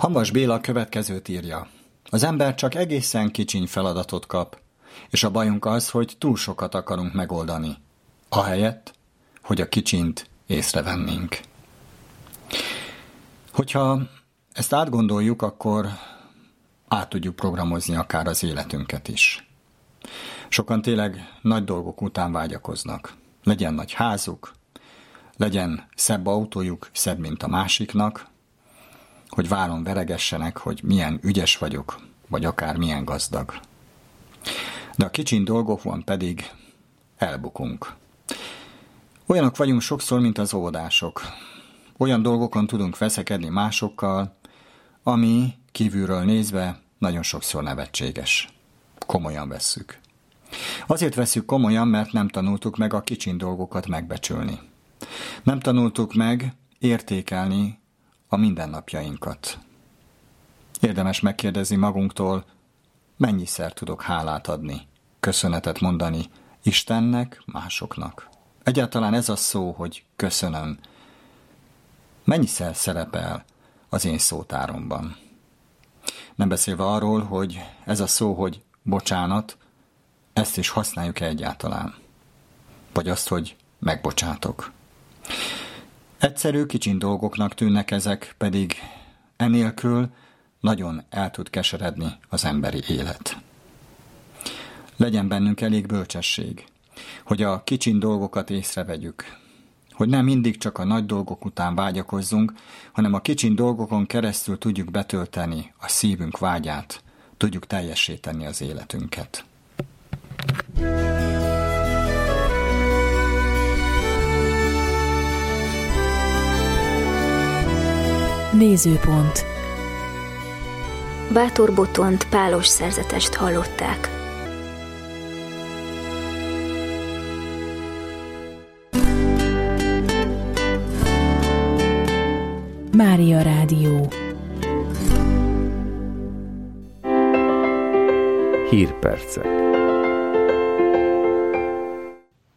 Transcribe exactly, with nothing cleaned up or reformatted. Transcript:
Hamvas Béla a következőt írja. Az ember csak egészen kicsiny feladatot kap, és a bajunk az, hogy túl sokat akarunk megoldani, ahelyett, hogy a kicsint észrevennénk. Hogyha ezt átgondoljuk, akkor át tudjuk programozni akár az életünket is. Sokan tényleg nagy dolgok után vágyakoznak. Legyen nagy házuk, legyen szebb autójuk, szebb, mint a másiknak, hogy váron veregessenek, hogy milyen ügyes vagyok, vagy akár milyen gazdag. De a kicsin dolgokon pedig elbukunk. Olyanok vagyunk sokszor, mint az óvodások. Olyan dolgokon tudunk veszekedni másokkal, ami kívülről nézve nagyon sokszor nevetséges. Komolyan vesszük. Azért vesszük komolyan, mert nem tanultuk meg a kicsin dolgokat megbecsülni. Nem tanultuk meg értékelni a mindennapjainkat. Érdemes megkérdezni magunktól, mennyiszer tudok hálát adni, köszönetet mondani Istennek, másoknak. Egyáltalán ez a szó, hogy köszönöm, mennyiszer szerepel az én szótáromban. Nem beszélve arról, hogy ez a szó, hogy bocsánat, ezt is használjuk egyáltalán. Vagy azt, hogy megbocsátok. Egyszerű, kicsin dolgoknak tűnnek ezek, pedig enélkül nagyon el tud keseredni az emberi élet. Legyen bennünk elég bölcsesség, hogy a kicsin dolgokat észrevegyük, hogy nem mindig csak a nagy dolgok után vágyakozzunk, hanem a kicsin dolgokon keresztül tudjuk betölteni a szívünk vágyát, tudjuk teljesíteni az életünket. Nézőpont. Bátor Botont pálos szerzetest hallották. Mária Rádió. Hírpercek.